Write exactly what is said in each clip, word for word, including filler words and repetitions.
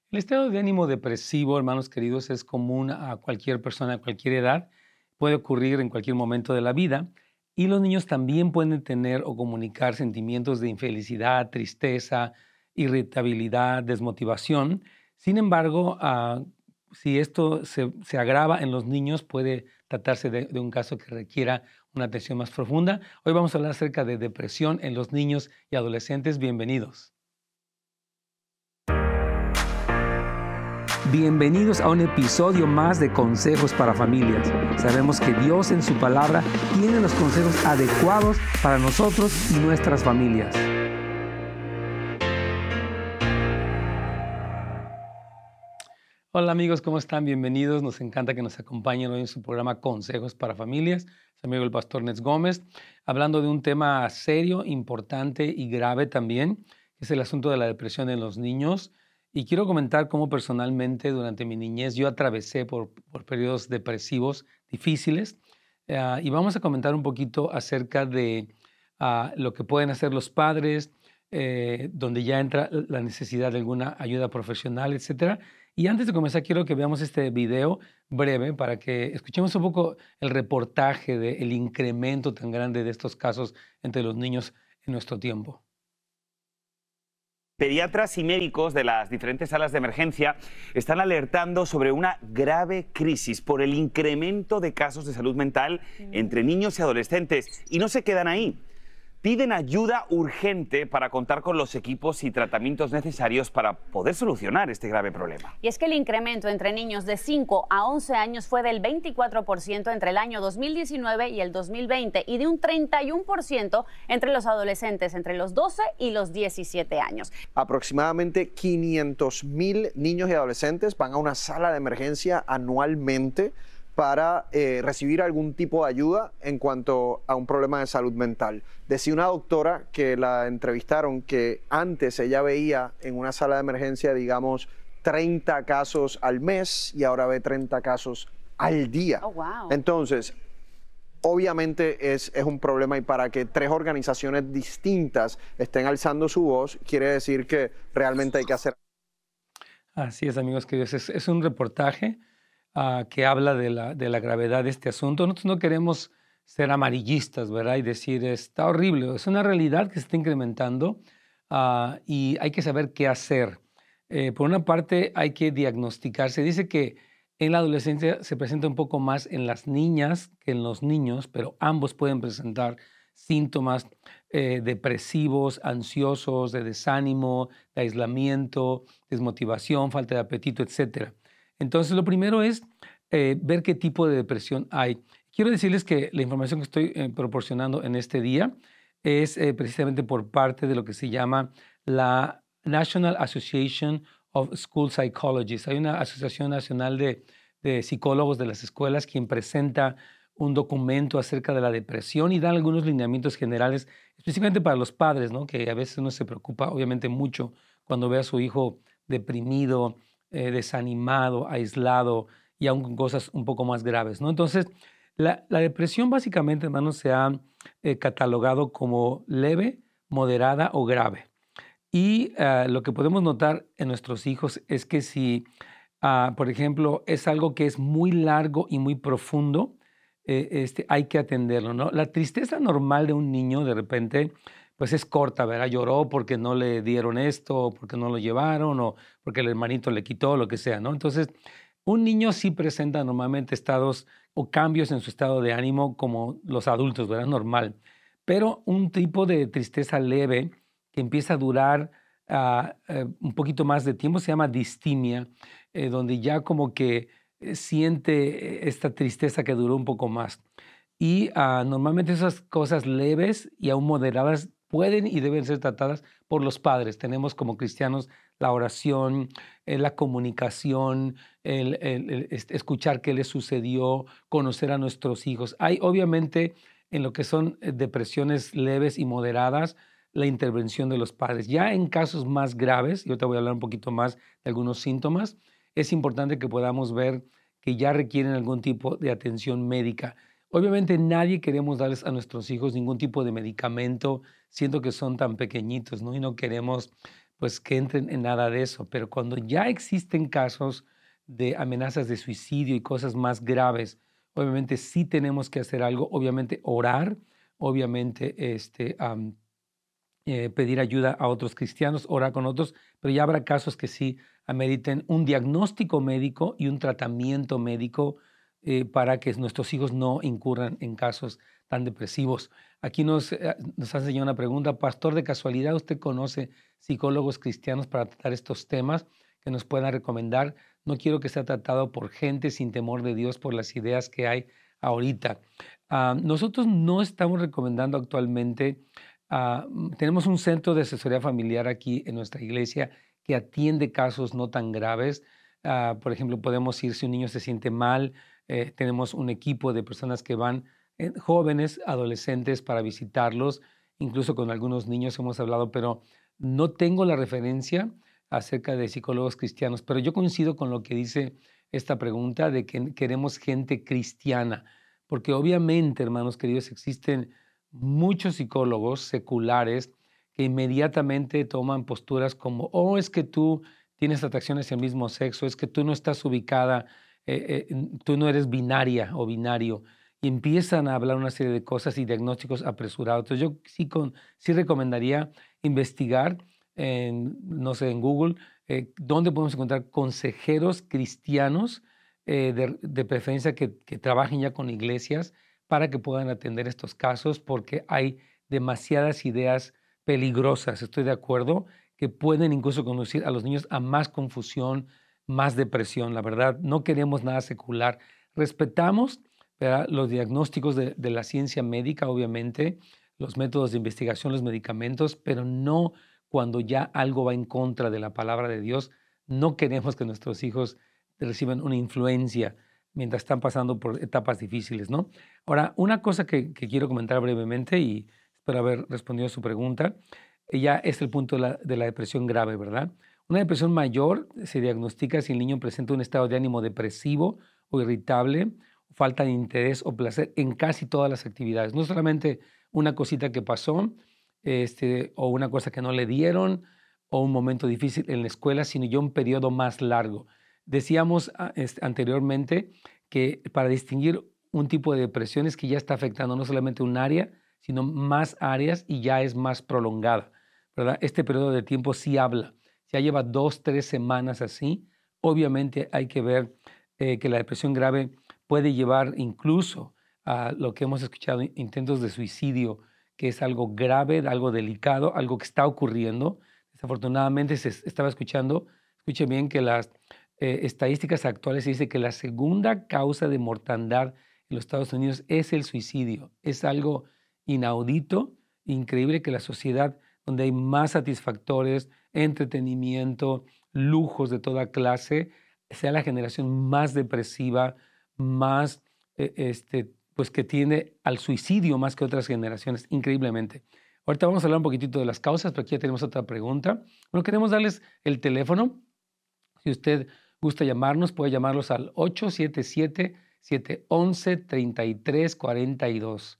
El estado de ánimo depresivo, hermanos queridos, es común a cualquier persona, a cualquier edad. Puede ocurrir en cualquier momento de la vida. Y los niños también pueden tener o comunicar sentimientos de infelicidad, tristeza, irritabilidad, desmotivación. Sin embargo, ah, si esto se, se agrava en los niños, puede tratarse de, de un caso que requiera una atención más profunda. Hoy vamos a hablar acerca de depresión en los niños y adolescentes. Bienvenidos. Bienvenidos a un episodio más de Consejos para Familias. Sabemos que Dios en su palabra tiene los consejos adecuados para nosotros y nuestras familias. Hola amigos, ¿cómo están? Bienvenidos. Nos encanta que nos acompañen hoy en su programa Consejos para Familias. Su amigo el pastor Nets Gómez, hablando de un tema serio, importante y grave también, que es el asunto de la depresión en los niños. Y quiero comentar cómo personalmente durante mi niñez yo atravesé por, por periodos depresivos difíciles. Uh, y vamos a comentar un poquito acerca de uh, lo que pueden hacer los padres, eh, donde ya entra la necesidad de alguna ayuda profesional, etcétera. Y antes de comenzar, quiero que veamos este video breve para que escuchemos un poco el reportaje del incremento tan grande de estos casos entre los niños en nuestro tiempo. Pediatras y médicos de las diferentes salas de emergencia están alertando sobre una grave crisis por el incremento de casos de salud mental entre niños y adolescentes. Y no se quedan ahí. Piden ayuda urgente para contar con los equipos y tratamientos necesarios para poder solucionar este grave problema. Y es que el incremento entre niños de cinco a once años fue del veinticuatro por ciento entre el año dos mil diecinueve y el dos mil veinte y de un treinta y uno por ciento entre los adolescentes entre los doce y los diecisiete años. Aproximadamente quinientos mil niños y adolescentes van a una sala de emergencia anualmente para eh, recibir algún tipo de ayuda en cuanto a un problema de salud mental. Decía una doctora que la entrevistaron que antes ella veía en una sala de emergencia, digamos, treinta casos al mes y ahora ve treinta casos al día. Oh, wow. Entonces, obviamente es, es un problema, y para que tres organizaciones distintas estén alzando su voz, quiere decir que realmente hay que hacer. Así es, amigos queridos. Es, es un reportaje Uh, que habla de la, de la gravedad de este asunto. Nosotros no queremos ser amarillistas, ¿verdad? Y decir, está horrible. Es una realidad que se está incrementando uh, y hay que saber qué hacer. Eh, por una parte, hay que diagnosticar. Se dice que en la adolescencia se presenta un poco más en las niñas que en los niños, pero ambos pueden presentar síntomas eh, depresivos, ansiosos, de desánimo, de aislamiento, desmotivación, falta de apetito, etcétera. Entonces, lo primero es eh, ver qué tipo de depresión hay. Quiero decirles que la información que estoy eh, proporcionando en este día es eh, precisamente por parte de lo que se llama la National Association of School Psychologists. Hay una asociación nacional de, de psicólogos de las escuelas quien presenta un documento acerca de la depresión y dan algunos lineamientos generales, específicamente para los padres, ¿no? Que a veces uno se preocupa obviamente mucho cuando ve a su hijo deprimido, Eh, desanimado, aislado y aún con cosas un poco más graves, ¿no? Entonces, la, la depresión básicamente, hermanos, se ha eh, catalogado como leve, moderada o grave. Y uh, lo que podemos notar en nuestros hijos es que si, uh, por ejemplo, es algo que es muy largo y muy profundo, eh, este, hay que atenderlo, ¿no? La tristeza normal de un niño, de repente, pues es corta, ¿verdad? Lloró porque no le dieron esto, o porque no lo llevaron, o porque el hermanito le quitó, lo que sea, ¿no? Entonces, un niño sí presenta normalmente estados o cambios en su estado de ánimo como los adultos, ¿verdad? Normal. Pero un tipo de tristeza leve que empieza a durar uh, uh, un poquito más de tiempo se llama distimia, eh, donde ya como que eh, siente esta tristeza que duró un poco más. Y uh, normalmente esas cosas leves y aún moderadas pueden y deben ser tratadas por los padres. Tenemos como cristianos la oración, eh, la comunicación, el, el, el escuchar qué les sucedió, conocer a nuestros hijos. Hay obviamente en lo que son depresiones leves y moderadas, la intervención de los padres. Ya en casos más graves, y ahorita voy a hablar un poquito más de algunos síntomas, es importante que podamos ver que ya requieren algún tipo de atención médica. Obviamente nadie queremos darles a nuestros hijos ningún tipo de medicamento, siendo que son tan pequeñitos, ¿no? Y no queremos pues que entren en nada de eso. Pero cuando ya existen casos de amenazas de suicidio y cosas más graves, obviamente sí tenemos que hacer algo, obviamente orar, obviamente este, um, eh, pedir ayuda a otros cristianos, orar con otros, pero ya habrá casos que sí ameriten un diagnóstico médico y un tratamiento médico eh, para que nuestros hijos no incurran en casos tan depresivos. Aquí nos, eh, nos hace ya una pregunta, pastor, ¿de casualidad usted conoce psicólogos cristianos para tratar estos temas que nos puedan recomendar? No quiero que sea tratado por gente sin temor de Dios por las ideas que hay ahorita. Uh, nosotros no estamos recomendando actualmente, uh, tenemos un centro de asesoría familiar aquí en nuestra iglesia que atiende casos no tan graves. Uh, por ejemplo, podemos ir si un niño se siente mal, eh, tenemos un equipo de personas que van, eh, jóvenes, adolescentes, para visitarlos, incluso con algunos niños hemos hablado, pero no tengo la referencia acerca de psicólogos cristianos, pero yo coincido con lo que dice esta pregunta de que queremos gente cristiana, porque obviamente, hermanos queridos, existen muchos psicólogos seculares que inmediatamente toman posturas como, oh, es que tú tienes atracciones hacia el mismo sexo, es que tú no estás ubicada, eh, eh, tú no eres binaria o binario, y empiezan a hablar una serie de cosas y diagnósticos apresurados. Entonces yo sí, con, sí recomendaría investigar, en, no sé, en Google, eh, dónde podemos encontrar consejeros cristianos, eh, de, de preferencia que, que trabajen ya con iglesias para que puedan atender estos casos, porque hay demasiadas ideas peligrosas, estoy de acuerdo, que pueden incluso conducir a los niños a más confusión, más depresión. La verdad, no queremos nada secular. Respetamos, ¿verdad?, los diagnósticos de, de la ciencia médica, obviamente, los métodos de investigación, los medicamentos, pero no cuando ya algo va en contra de la palabra de Dios. No queremos que nuestros hijos reciban una influencia mientras están pasando por etapas difíciles, ¿no? Ahora, una cosa que, que quiero comentar brevemente, y espero haber respondido a su pregunta, ya es el punto de la, de la depresión grave, ¿verdad? Una depresión mayor se diagnostica si el niño presenta un estado de ánimo depresivo o irritable, falta de interés o placer en casi todas las actividades. No solamente una cosita que pasó, este, o una cosa que no le dieron, o un momento difícil en la escuela, sino ya un periodo más largo. Decíamos este, anteriormente que para distinguir un tipo de depresión es que ya está afectando no solamente un área, sino más áreas y ya es más prolongada, ¿verdad? Este periodo de tiempo sí habla. Ya lleva dos, tres semanas así. Obviamente hay que ver eh, que la depresión grave puede llevar incluso a lo que hemos escuchado, intentos de suicidio, que es algo grave, algo delicado, algo que está ocurriendo. Desafortunadamente se estaba escuchando, escuchen bien, que las eh, estadísticas actuales dicen que la segunda causa de mortandad en los Estados Unidos es el suicidio. Es algo inaudito, increíble que la sociedad donde hay más satisfactores, entretenimiento, lujos de toda clase, sea la generación más depresiva, más, eh, este, pues que tiene al suicidio más que otras generaciones, increíblemente. Ahorita vamos a hablar un poquitito de las causas, pero aquí ya tenemos otra pregunta. Bueno, queremos darles el teléfono. Si usted gusta llamarnos, puede llamarlos al ocho siete siete, siete uno uno, tres tres cuatro dos.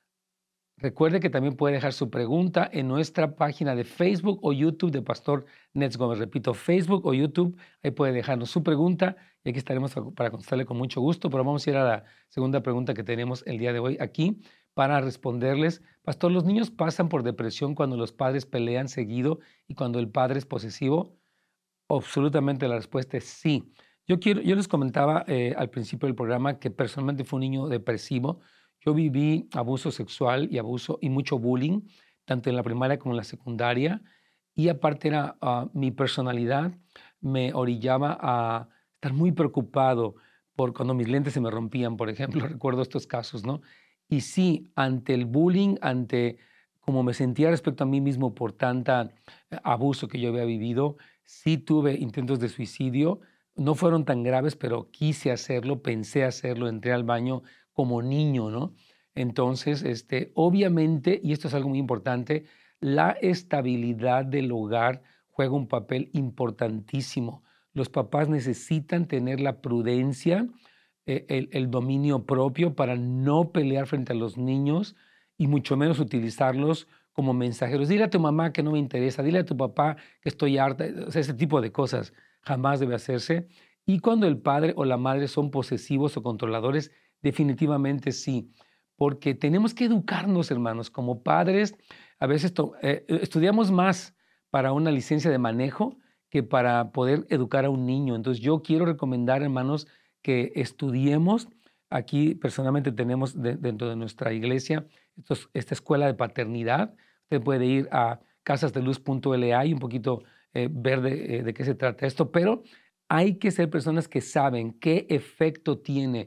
Recuerde que también puede dejar su pregunta en nuestra página de Facebook o YouTube de Pastor Nets Gómez. Repito, Facebook o YouTube, ahí puede dejarnos su pregunta y aquí estaremos para contestarle con mucho gusto. Pero vamos a ir a la segunda pregunta que tenemos el día de hoy aquí para responderles. Pastor, ¿los niños pasan por depresión cuando los padres pelean seguido y cuando el padre es posesivo? Absolutamente la respuesta es sí. Yo, quiero, yo les comentaba eh, al principio del programa que personalmente fui un niño depresivo. Yo viví abuso sexual y abuso y mucho bullying, tanto en la primaria como en la secundaria. Y aparte era uh, mi personalidad me orillaba a estar muy preocupado por cuando mis lentes se me rompían, por ejemplo. Recuerdo estos casos, ¿no? Y sí, ante el bullying, ante cómo me sentía respecto a mí mismo por tanta abuso que yo había vivido, sí tuve intentos de suicidio. No fueron tan graves, pero quise hacerlo, pensé hacerlo, entré al baño como niño, ¿no? Entonces, este, obviamente, y esto es algo muy importante, la estabilidad del hogar juega un papel importantísimo. Los papás necesitan tener la prudencia, eh, el, el dominio propio para no pelear frente a los niños y mucho menos utilizarlos como mensajeros. Dile a tu mamá que no me interesa, dile a tu papá que estoy harta. O sea, ese tipo de cosas jamás debe hacerse. Y cuando el padre o la madre son posesivos o controladores, definitivamente sí. Porque tenemos que educarnos, hermanos, como padres. A veces eh, estudiamos más para una licencia de manejo que para poder educar a un niño. Entonces yo quiero recomendar, hermanos, que estudiemos. Aquí personalmente tenemos de, dentro de nuestra iglesia estos, esta escuela de paternidad. Usted puede ir a casas de luz punto l a y un poquito eh, ver de, eh, de qué se trata esto, pero hay que ser personas que saben qué efecto tiene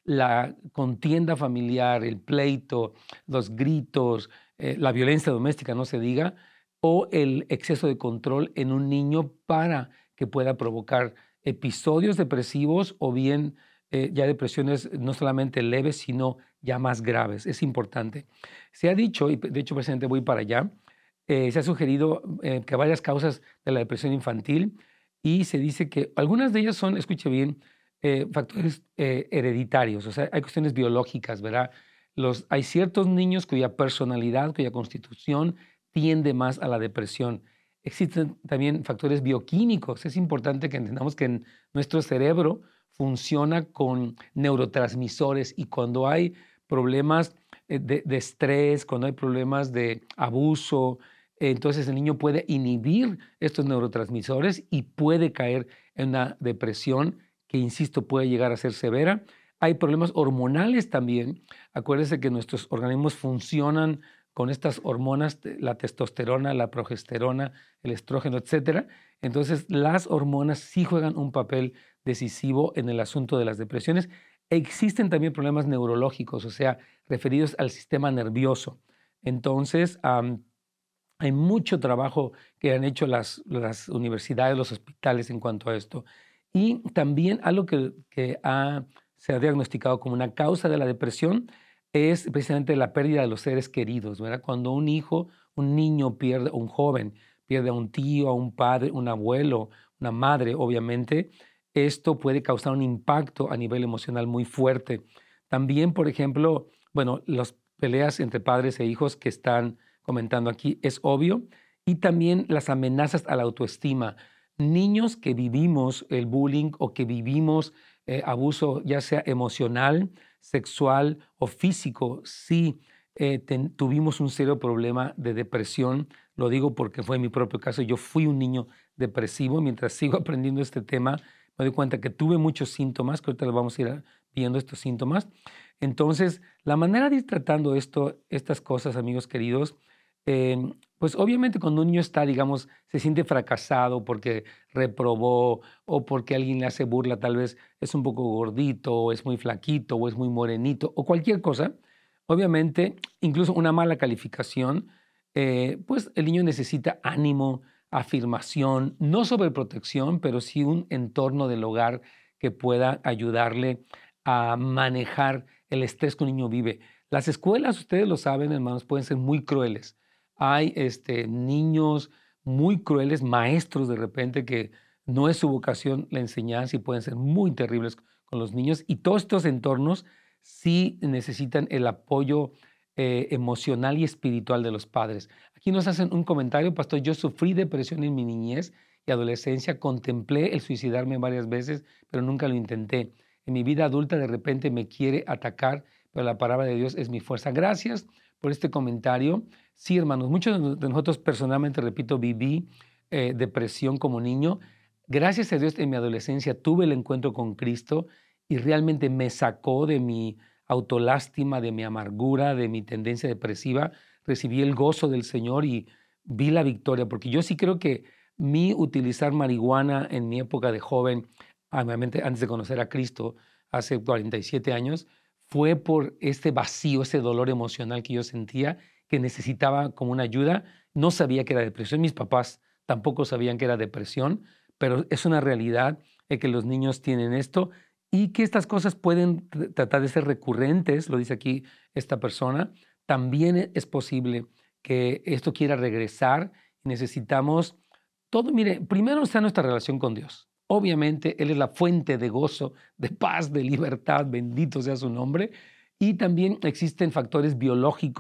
la contienda familiar, el pleito, los gritos, eh, la violencia doméstica, no se diga, o el exceso de control en un niño para que pueda provocar episodios depresivos o bien eh, ya depresiones no solamente leves, sino ya más graves. Es importante. Se ha dicho, y de hecho, presidente, voy para allá, eh, se ha sugerido eh, que varias causas de la depresión infantil y se dice que algunas de ellas son, escuche bien, eh, factores eh, hereditarios, o sea, hay cuestiones biológicas, ¿verdad? Los, hay ciertos niños cuya personalidad, cuya constitución tiende más a la depresión. Existen también factores bioquímicos. Es importante que entendamos que en nuestro cerebro funciona con neurotransmisores y cuando hay problemas de, de estrés, cuando hay problemas de abuso, entonces el niño puede inhibir estos neurotransmisores y puede caer en una depresión que, insisto, puede llegar a ser severa. Hay problemas hormonales también. Acuérdense que nuestros organismos funcionan con estas hormonas, la testosterona, la progesterona, el estrógeno, etcétera. Entonces, las hormonas sí juegan un papel decisivo en el asunto de las depresiones. Existen también problemas neurológicos, o sea, referidos al sistema nervioso. Entonces, um, hay mucho trabajo que han hecho las, las universidades, los hospitales en cuanto a esto. Y también algo que, que ha, se ha diagnosticado como una causa de la depresión es precisamente la pérdida de los seres queridos, ¿verdad? Cuando un hijo, un niño pierde, un joven pierde a un tío, a un padre, un abuelo, una madre, obviamente, esto puede causar un impacto a nivel emocional muy fuerte. También, por ejemplo, bueno, las peleas entre padres e hijos que están comentando aquí es obvio, y también las amenazas a la autoestima. Niños que vivimos el bullying o que vivimos eh, abuso, ya sea emocional, sexual o físico, sí eh, ten, tuvimos un serio problema de depresión. Lo digo porque fue mi propio caso. Yo fui un niño depresivo. Mientras sigo aprendiendo este tema, me doy cuenta que tuve muchos síntomas, que ahorita los vamos a ir viendo estos síntomas. Entonces, la manera de ir tratando esto, estas cosas, amigos queridos, eh, pues obviamente cuando un niño está, digamos, se siente fracasado porque reprobó o porque alguien le hace burla, tal vez es un poco gordito o es muy flaquito o es muy morenito o cualquier cosa, obviamente, incluso una mala calificación, eh, pues el niño necesita ánimo, afirmación, no sobreprotección, pero sí un entorno del hogar que pueda ayudarle a manejar el estrés que un niño vive. Las escuelas, ustedes lo saben, hermanos, pueden ser muy crueles. Hay este, niños muy crueles, maestros de repente que no es su vocación la enseñanza y pueden ser muy terribles con los niños. Y todos estos entornos sí necesitan el apoyo eh, emocional y espiritual de los padres. Aquí nos hacen un comentario, pastor, yo sufrí depresión en mi niñez y adolescencia, contemplé el suicidarme varias veces, pero nunca lo intenté. En mi vida adulta de repente me quiere atacar, pero la palabra de Dios es mi fuerza. Gracias por este comentario. Sí, hermanos, muchos de nosotros personalmente, repito, viví eh, depresión como niño. Gracias a Dios en mi adolescencia tuve el encuentro con Cristo y realmente me sacó de mi autolástima, de mi amargura, de mi tendencia depresiva. Recibí el gozo del Señor y vi la victoria, porque yo sí creo que mi utilizar marihuana en mi época de joven, obviamente antes de conocer a Cristo, hace cuarenta y siete años, fue por este vacío, ese dolor emocional que yo sentía, que necesitaba como una ayuda. No sabía que era depresión, mis papás tampoco sabían que era depresión, pero es una realidad eh, que los niños tienen esto y que estas cosas pueden tratar de ser recurrentes, lo dice aquí esta persona. También es posible que esto quiera regresar y necesitamos todo. Mire, primero está nuestra relación con Dios. Obviamente, Él es la fuente de gozo, de paz, de libertad, bendito sea su nombre. Y también existen factores biológicos,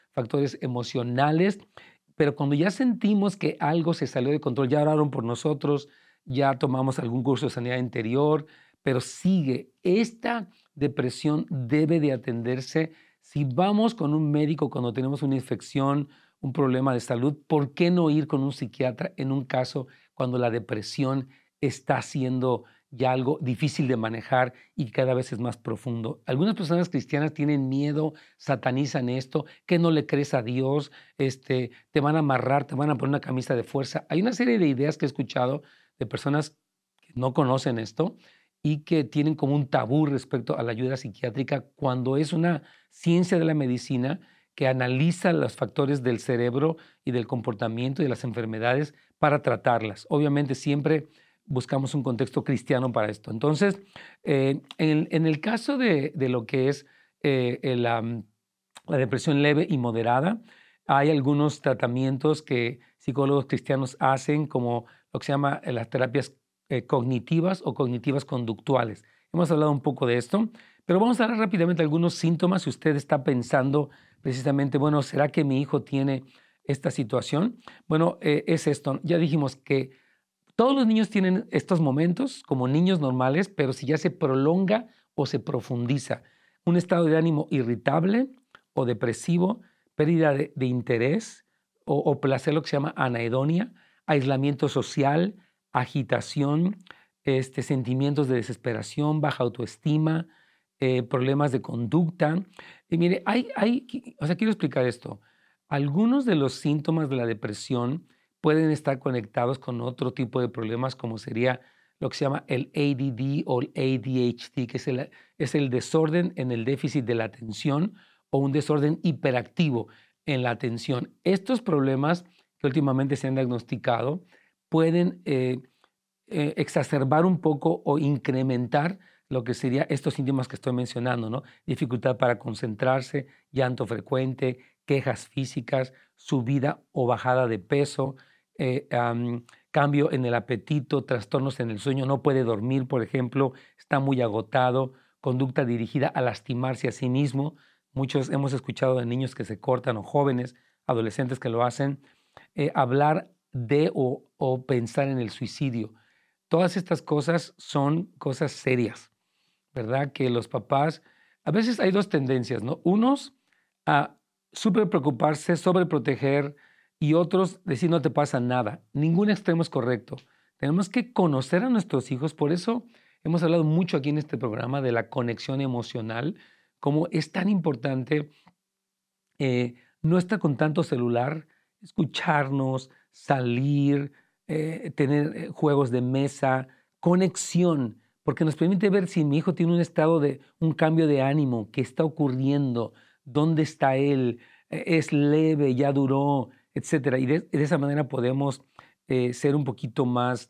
factores emocionales, pero cuando ya sentimos que algo se salió de control, ya oraron por nosotros, ya tomamos algún curso de sanidad interior, pero sigue. Esta depresión debe de atenderse. Si vamos con un médico cuando tenemos una infección, un problema de salud, ¿por qué no ir con un psiquiatra en un caso cuando la depresión está siendo ya algo difícil de manejar y cada vez es más profundo? Algunas personas cristianas tienen miedo, satanizan esto, que no le crees a Dios, este, te van a amarrar, te van a poner una camisa de fuerza. Hay una serie de ideas que he escuchado de personas que no conocen esto y que tienen como un tabú respecto a la ayuda psiquiátrica cuando es una ciencia de la medicina que analiza los factores del cerebro y del comportamiento y de las enfermedades para tratarlas. Obviamente siempre buscamos un contexto cristiano para esto. Entonces, eh, en, en el caso de, de lo que es eh, el, um, la depresión leve y moderada, hay algunos tratamientos que psicólogos cristianos hacen, como lo que se llama eh, las terapias eh, cognitivas o cognitivas conductuales. Hemos hablado un poco de esto, pero vamos a hablar rápidamente de algunos síntomas. Si usted está pensando precisamente, bueno, ¿será que mi hijo tiene esta situación? Bueno, eh, es esto. Ya dijimos que todos los niños tienen estos momentos como niños normales, pero si ya se prolonga o se profundiza, un estado de ánimo irritable o depresivo, pérdida de, de interés o, o placer, lo que se llama anhedonia, aislamiento social, agitación, este, sentimientos de desesperación, baja autoestima, eh, problemas de conducta. Y mire, hay, hay, o sea, quiero explicar esto. Algunos de los síntomas de la depresión pueden estar conectados con otro tipo de problemas, como sería lo que se llama el A D D o el A D H D, que es el, es el desorden en el déficit de la atención o un desorden hiperactivo en la atención. Estos problemas que últimamente se han diagnosticado pueden eh, eh, exacerbar un poco o incrementar lo que serían estos síntomas que estoy mencionando, ¿no? Dificultad para concentrarse, llanto frecuente, quejas físicas, subida o bajada de peso, eh, um, cambio en el apetito, trastornos en el sueño, no puede dormir, por ejemplo, está muy agotado, conducta dirigida a lastimarse a sí mismo. Muchos hemos escuchado de niños que se cortan o jóvenes, adolescentes que lo hacen, eh, hablar de o, o pensar en el suicidio. Todas estas cosas son cosas serias, ¿verdad? Que los papás, a veces hay dos tendencias, ¿no? Unos a súper preocuparse, sobreproteger, y otros decir no te pasa nada. Ningún extremo es correcto. Tenemos que conocer a nuestros hijos. Por eso hemos hablado mucho aquí en este programa de la conexión emocional, cómo es tan importante eh, no estar con tanto celular, escucharnos, salir, eh, tener eh, juegos de mesa, conexión, porque nos permite ver si mi hijo tiene un estado de un cambio de ánimo, qué está ocurriendo, dónde está él, eh, es leve, ya duró, etcétera. Y de, de esa manera podemos eh, ser un poquito más,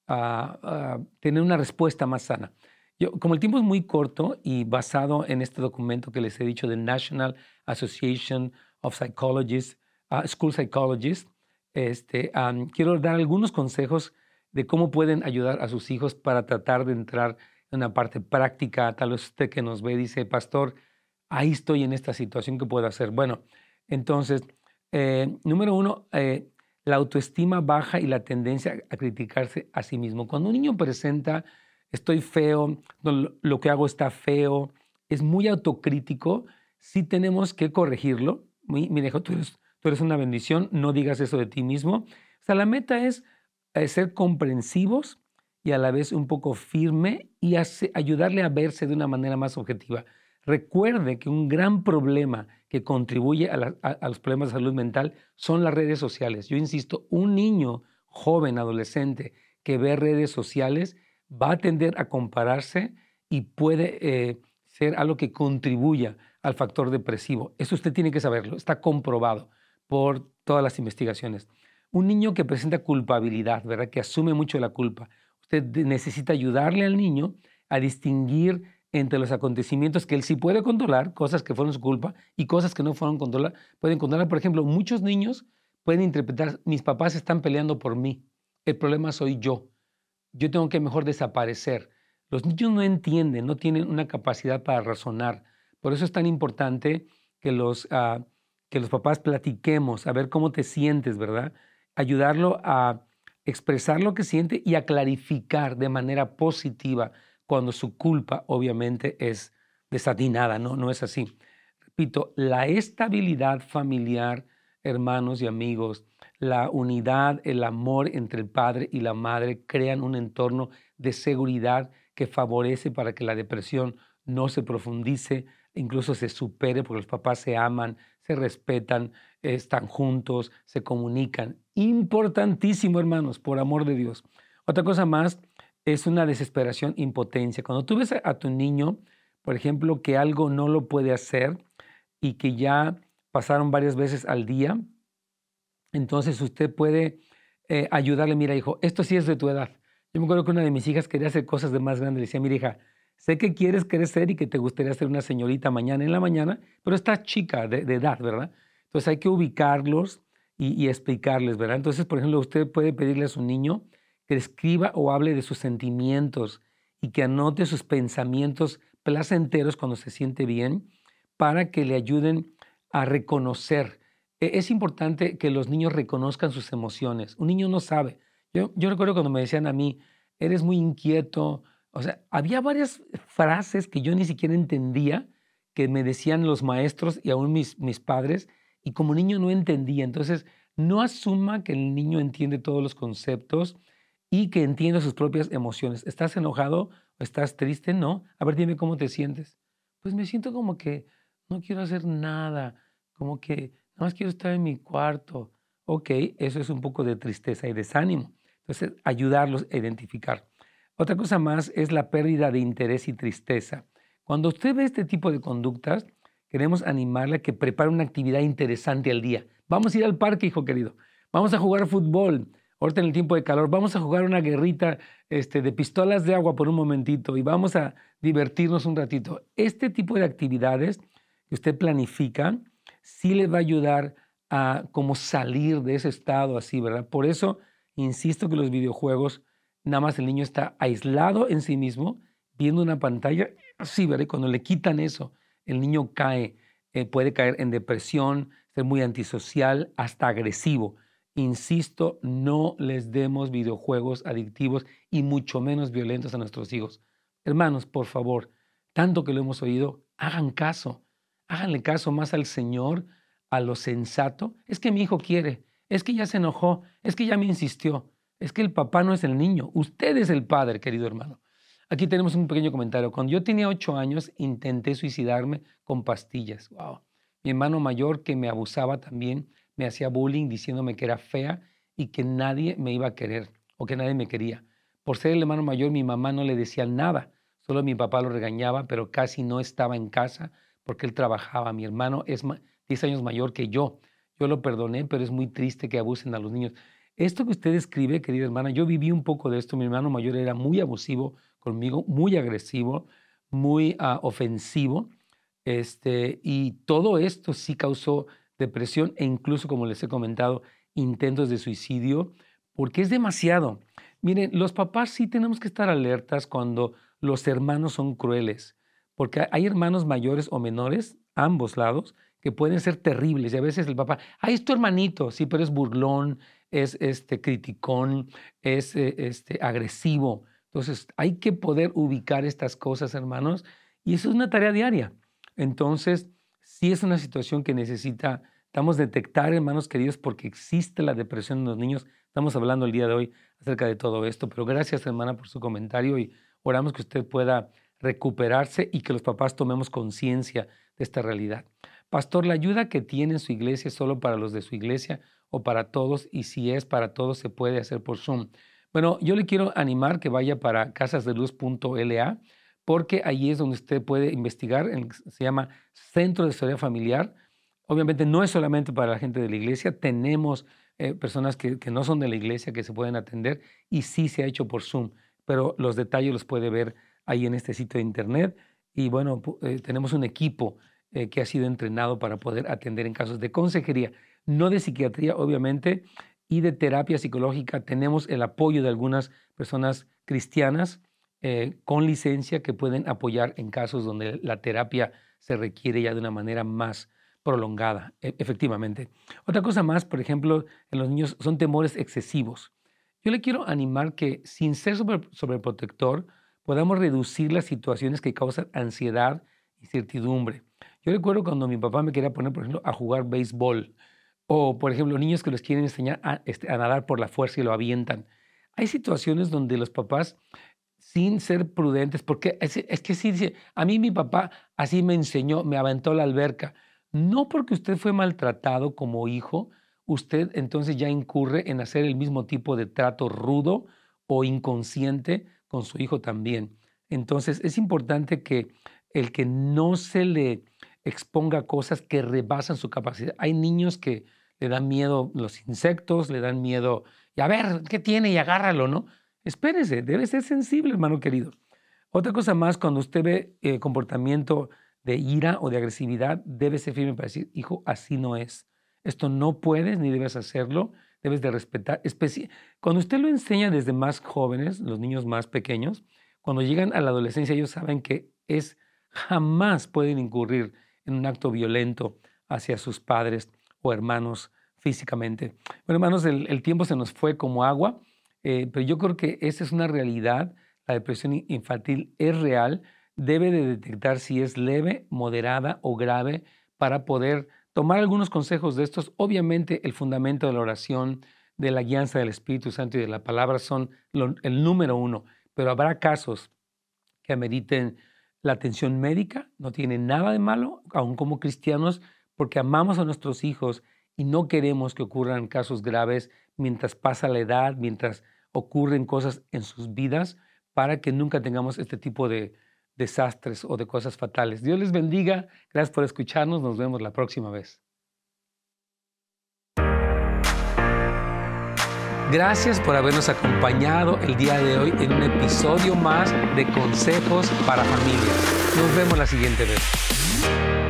uh, uh, tener una respuesta más sana. Yo, como el tiempo es muy corto y basado en este documento que les he dicho del National Association of Psychologists, uh, School Psychologists, este, um, quiero dar algunos consejos de cómo pueden ayudar a sus hijos para tratar de entrar en una parte práctica. Tal vez usted que nos ve dice, pastor, ahí estoy en esta situación, ¿qué puedo hacer? Bueno, entonces, eh, número uno, eh, la autoestima baja y la tendencia a criticarse a sí mismo. Cuando un niño presenta, estoy feo, no, lo que hago está feo, es muy autocrítico, sí tenemos que corregirlo. Mira, hijo, tú eres, tú eres una bendición, no digas eso de ti mismo. O sea, la meta es eh, ser comprensivos y a la vez un poco firme y hace, ayudarle a verse de una manera más objetiva. Recuerde que un gran problema que contribuye a, la, a, a los problemas de salud mental son las redes sociales. Yo insisto, un niño joven, adolescente, que ve redes sociales va a tender a compararse y puede eh, ser algo que contribuya al factor depresivo. Eso usted tiene que saberlo, está comprobado por todas las investigaciones. Un niño que presenta culpabilidad, ¿verdad? Que asume mucho la culpa. Usted necesita ayudarle al niño a distinguir entre los acontecimientos que él sí puede controlar, cosas que fueron su culpa, y cosas que no fueron controlar, pueden controlar. Por ejemplo, muchos niños pueden interpretar, mis papás están peleando por mí, el problema soy yo, yo tengo que mejor desaparecer. Los niños no entienden, no tienen una capacidad para razonar. Por eso es tan importante que los, uh, que los papás platiquemos, a ver cómo te sientes, ¿verdad? Ayudarlo a expresar lo que siente y a clarificar de manera positiva cuando su culpa obviamente es desatinada, ¿no? No es así. Repito, la estabilidad familiar, hermanos y amigos, la unidad, el amor entre el padre y la madre crean un entorno de seguridad que favorece para que la depresión no se profundice, incluso se supere, porque los papás se aman, se respetan, están juntos, se comunican. Importantísimo, hermanos, por amor de Dios. Otra cosa más es una desesperación, impotencia. Cuando tú ves a, a tu niño, por ejemplo, que algo no lo puede hacer y que ya pasaron varias veces al día, entonces usted puede eh, ayudarle. Mira, hijo, esto sí es de tu edad. Yo me acuerdo que una de mis hijas quería hacer cosas de más grande. Le decía, mira, hija, sé que quieres crecer y que te gustaría ser una señorita mañana en la mañana, pero estás chica de, de edad, ¿verdad? Entonces hay que ubicarlos y, y explicarles, ¿verdad? Entonces, por ejemplo, usted puede pedirle a su niño que escriba o hable de sus sentimientos y que anote sus pensamientos placenteros cuando se siente bien para que le ayuden a reconocer. E- Es importante que los niños reconozcan sus emociones. Un niño no sabe. Yo, yo recuerdo cuando me decían a mí, eres muy inquieto. O sea, había varias frases que yo ni siquiera entendía que me decían los maestros y aún mis, mis padres, y como niño no entendía. Entonces, no asuma que el niño entiende todos los conceptos y que entiende sus propias emociones. ¿Estás enojado o estás triste? No. A ver, dime cómo te sientes. Pues me siento como que no quiero hacer nada, como que nada más quiero estar en mi cuarto. Ok, eso es un poco de tristeza y desánimo. Entonces, ayudarlos a identificar. Otra cosa más es la pérdida de interés y tristeza. Cuando usted ve este tipo de conductas, queremos animarle a que prepare una actividad interesante al día. Vamos a ir al parque, hijo querido. Vamos a jugar fútbol. Ahorita en el tiempo de calor, vamos a jugar una guerrita este, de pistolas de agua por un momentito y vamos a divertirnos un ratito. Este tipo de actividades que usted planifica sí le va a ayudar a como salir de ese estado así, ¿verdad? Por eso insisto que los videojuegos, nada más el niño está aislado en sí mismo, viendo una pantalla, así, ¿verdad? Y cuando le quitan eso, el niño cae, eh, puede caer en depresión, ser muy antisocial, hasta agresivo. Insisto, no les demos videojuegos adictivos y mucho menos violentos a nuestros hijos. Hermanos, por favor, tanto que lo hemos oído, hagan caso. Háganle caso más al Señor, a lo sensato. Es que mi hijo quiere, es que ya se enojó, es que ya me insistió. Es que el papá no es el niño, usted es el padre, querido hermano. Aquí tenemos un pequeño comentario. Cuando yo tenía ocho años, intenté suicidarme con pastillas. Wow. Mi hermano mayor, que me abusaba también, me hacía bullying diciéndome que era fea y que nadie me iba a querer o que nadie me quería. Por ser el hermano mayor, mi mamá no le decía nada, solo mi papá lo regañaba, pero casi no estaba en casa porque él trabajaba. Mi hermano es diez años mayor que yo. Yo lo perdoné, pero es muy triste que abusen a los niños. Esto que usted escribe, querida hermana, yo viví un poco de esto. Mi hermano mayor era muy abusivo conmigo, muy agresivo, muy uh, ofensivo. Este, y todo esto sí causó depresión e incluso, como les he comentado, intentos de suicidio, porque es demasiado. Miren, los papás sí tenemos que estar alertas cuando los hermanos son crueles, porque hay hermanos mayores o menores, ambos lados, que pueden ser terribles. Y a veces el papá, ay, es tu hermanito, sí, pero es burlón, es este, criticón, es eh, este, agresivo. Entonces, hay que poder ubicar estas cosas, hermanos, y eso es una tarea diaria. Entonces, sí es una situación que necesita, estamos detectar, hermanos queridos, porque existe la depresión en los niños. Estamos hablando el día de hoy acerca de todo esto, pero gracias, hermana, por su comentario y oramos que usted pueda recuperarse y que los papás tomemos conciencia de esta realidad. Pastor, ¿la ayuda que tiene en su iglesia es solo para los de su iglesia o para todos? Y si es para todos, se puede hacer por Zoom. Bueno, yo le quiero animar que vaya para casas de luz punto L A, porque ahí es donde usted puede investigar, se llama Centro de Asesoría Familiar. Obviamente no es solamente para la gente de la iglesia, tenemos eh, personas que, que no son de la iglesia que se pueden atender y sí se ha hecho por Zoom, pero los detalles los puede ver ahí en este sitio de internet. Y bueno, eh, tenemos un equipo eh, que ha sido entrenado para poder atender en casos de consejería, no de psiquiatría, obviamente, y de terapia psicológica. Tenemos el apoyo de algunas personas cristianas eh, con licencia que pueden apoyar en casos donde la terapia se requiere ya de una manera más, prolongada, e- efectivamente. Otra cosa más, por ejemplo, en los niños son temores excesivos. Yo le quiero animar que sin ser sobre- sobreprotector podamos reducir las situaciones que causan ansiedad y incertidumbre. Yo recuerdo cuando mi papá me quería poner, por ejemplo, a jugar béisbol o, por ejemplo, niños que les quieren enseñar a, este, a nadar por la fuerza y lo avientan. Hay situaciones donde los papás, sin ser prudentes, porque es, es que sí, dice, a mí mi papá así me enseñó, me aventó a la alberca. No porque usted fue maltratado como hijo, usted entonces ya incurre en hacer el mismo tipo de trato rudo o inconsciente con su hijo también. Entonces es importante que el que no se le exponga cosas que rebasan su capacidad. Hay niños que le dan miedo los insectos, le dan miedo, y a ver, ¿qué tiene? Y agárralo, ¿no? Espérese, debe ser sensible, hermano querido. Otra cosa más, cuando usted ve eh, comportamiento de ira o de agresividad, debe ser firme para decir, hijo, así no es. Esto no puedes ni debes hacerlo, debes de respetar. Especi- cuando usted lo enseña desde más jóvenes, los niños más pequeños, cuando llegan a la adolescencia ellos saben que es, jamás pueden incurrir en un acto violento hacia sus padres o hermanos físicamente. Bueno, hermanos, el, el tiempo se nos fue como agua, eh, pero yo creo que esa es una realidad. La depresión infantil es real, debe de detectar si es leve, moderada o grave para poder tomar algunos consejos de estos. Obviamente el fundamento de la oración, de la guianza del Espíritu Santo y de la palabra son lo, el número uno, pero habrá casos que ameriten la atención médica, no tiene nada de malo, aun como cristianos, porque amamos a nuestros hijos y no queremos que ocurran casos graves mientras pasa la edad, mientras ocurren cosas en sus vidas, para que nunca tengamos este tipo de desastres o de cosas fatales. Dios les bendiga. Gracias por escucharnos. Nos vemos la próxima vez. Gracias por habernos acompañado el día de hoy en un episodio más de Consejos para Familias. Nos vemos la siguiente vez.